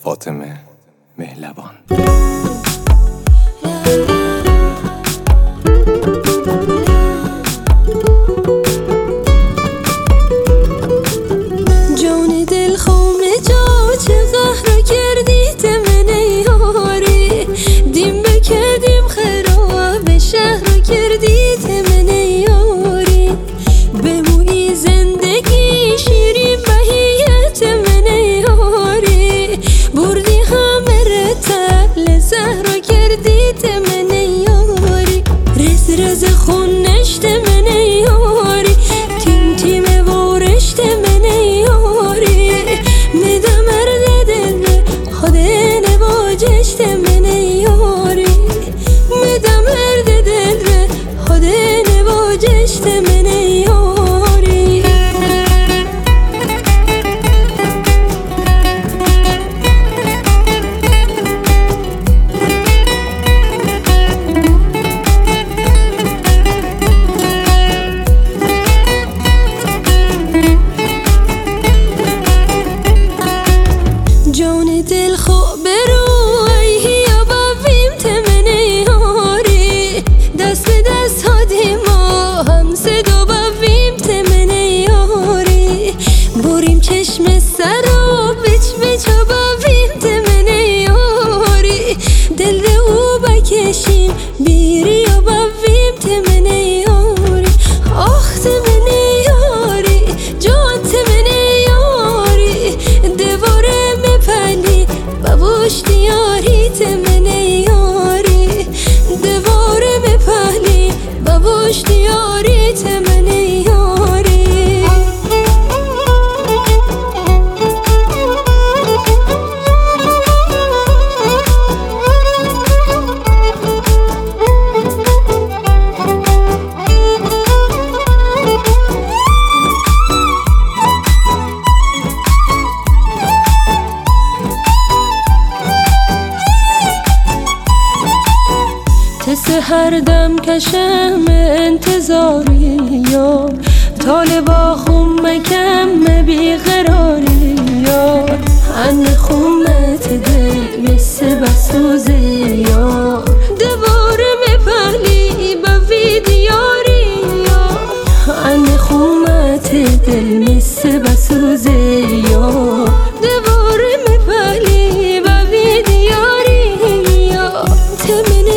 فاطمه مهلبان. جان دل خome جا چه قهر کردی تمن یاری، دیم بکردیم خراب شهر کردی تمن یاری، بموی زندگی شیرین بهیت من یاری، بردی همه رتل زهر کردی تمن یاری، رز رز خون نشت من یاری، تیم تیم ورشت من یاری، میدم مرد دل خود نواجشت من یاری، میدم مرد دل خود نواجشت من یاری. جان دل خو برو ایهیا بابیم تمن یاری، دست به دست هادی ما هم صدا بابیم تمن یاری، بریم چشم سر و بچ بچا بابیم تمن یاری، دل او بکشیم بیریا بابیم تمن یاری، آخ تمن یاری جان تمن یاری، دواره مپلی بابوش دیاری تمن یاری، دواره مپلی بابوش دیاری تمن یاری. تسه هر دم کشم انتظاری یار، طالبا خم مکم بیقراری یار، هن خمت دل مثل بسوز یار، دواره مپلی بوی دیاری یار، هن خمت دل مثل بسوز یار، دواره مپلی بوی دیاری یار، تمن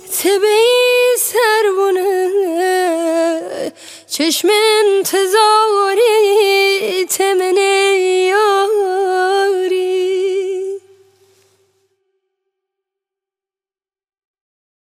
چشم انتظار